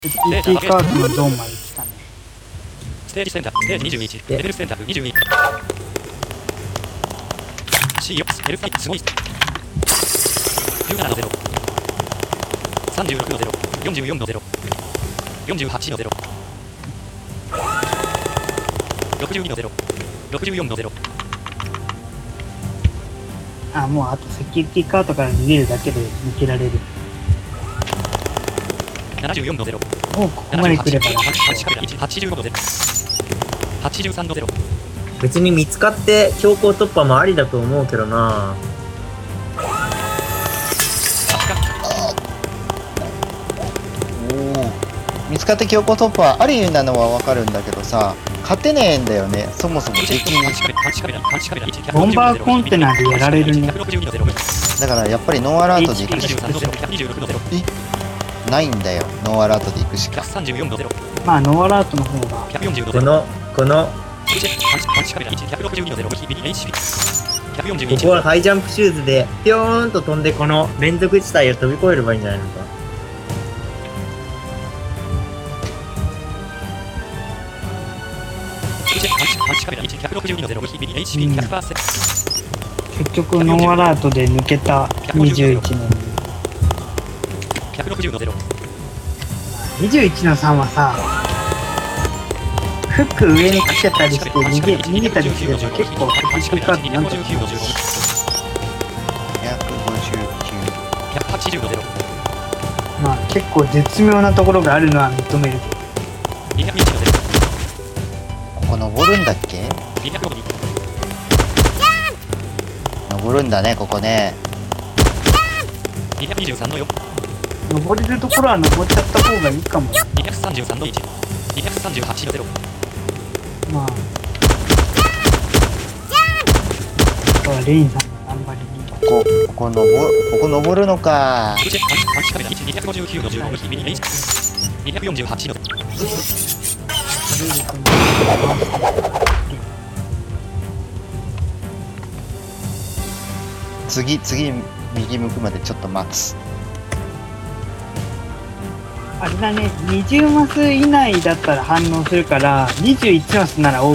1カードのゾーンまで来たね。 ステージ選択、ステージ21、レベル選択22。C4、ヘルファイ、すごい。17の0。36の0。44の0。48の0。62の0。64の0。 あ、もうあとセキュリティカードから逃げるだけで抜けられる。 74の0。 もうここまで来ればな。 85の0。83の0。 別に見つかって強行突破もありだと思うけどな。 見つかって強行突破ありなのは分かるんだけどさ、勝てねえんだよね、そもそも敵に。 ボンバーコンテナでやられるね。 だからやっぱりノーアラートで行くしかないんだよ、ノーアラートで行くしか。 まあノーアラートの方がこのここはハイジャンプシューズでピョーンと飛んでこの連続地帯を飛び越えればいいんじゃないのか。 結局ノーアラートで抜けた21の21の3はさ、フック上にかけたりして逃げたりすれば結構セキュリティカードなんとかなる。まあ結構絶妙なところがあるのは認める。 ここ登るんだっけ？登るんだね、ここね。 登れるところは登っちゃった方がいいかも。 233の1、238の0。 まああとはレインさんの頑張りに。 ここ登るのか。 259の15、248の次右向くまでちょっと待つ。 あれだね、20マス以内だったら反応するから21マスなら OK。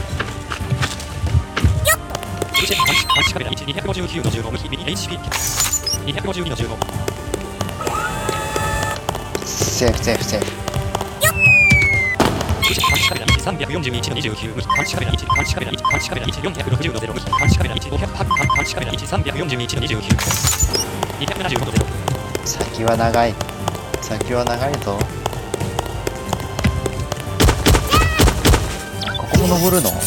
259の15、HP。252の15。 セーフセーフセーフ。 341の29、監視カメラ1、監視カメラ1、監視カメラ1、460の0、監視カメラ1、500、監視カメラ1、341の29、275の0。 先は長い。先は長いぞ。ここも登るの？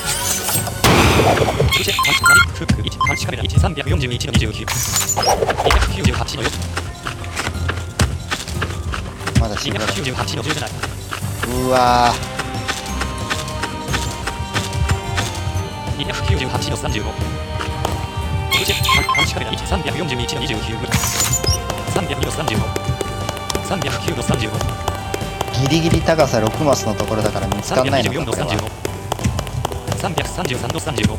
監視カメラ1、341の29、298の4。 まだ死んだ。 298の17。 うわ 298の35。監視カメラ1、341の29、302の35。309の35。 ギリギリ高さ6マスのところだから見つかんないのか。 324の35。333の35。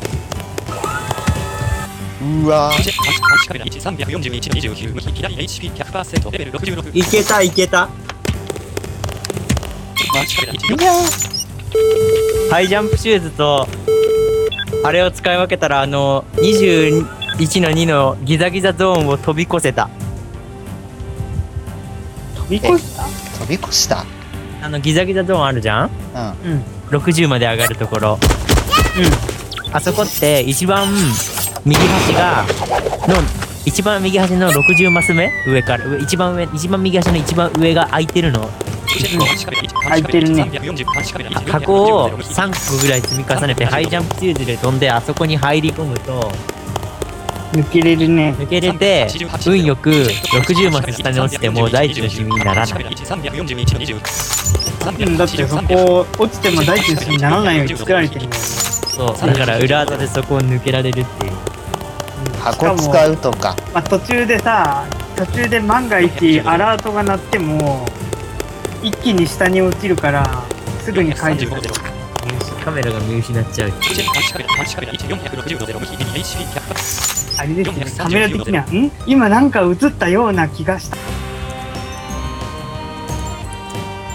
うわ監視カメラ1、341の29、左 HP100%、レベル66。 いけたいけた。 監視カメラ1、 ハイジャンプシューズとあれを使い分けたら21の2のギザギザゾーンを飛び越せた。 飛び越した？ 飛び越した。 ギザギザゾーンあるじゃん。 うん。 60まで上がるところ。あそこって一番右端の60マス目上から一番右端の一番上が空いてるの。 空いてるね。 箱を3個ぐらい積み重ねてハイジャンプシューズで飛んであそこに入り込むと抜けれるね。 抜けれて運よく60マス下に落ちても大地のシミにならない。 だってそこ落ちても大地のシミにならないように作られてるもんね。 そうだから裏技でそこを抜けられるっていう。 箱使うとか。 まあ、途中で万が一アラートが鳴っても一気に下に落ちるからすぐに解除される。 カメラが見失っちゃう。 あれですね、カメラ的には今なんか映ったような気がした。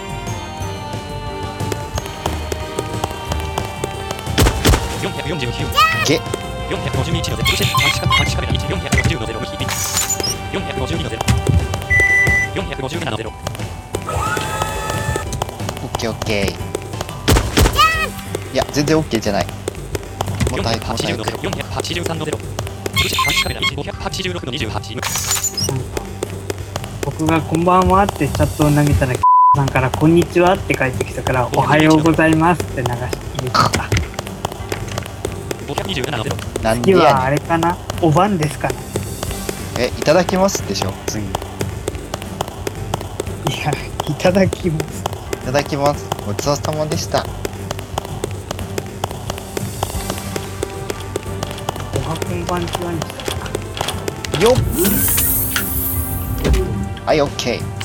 449 ゲ 451の0そして監視カメラ1 460の0右452の0 457の0 オッケーオッケー。いや全然オッケーじゃない。もう大もう大 480の0 483の0そして監視カメラ1 586の28 僕がこんばんはってチャットを投げたら、さんからこんにちはって帰ってきたから、おはようございますって流して入れてた。 527の0 なんでや次はあねれかな、お晩ですかね。 ん。いただきますでしょ次。いいや、いただきます。 ただきます。ごちそうさまでした。 おはこんばんちはにしたかな。 よっはいオッケー。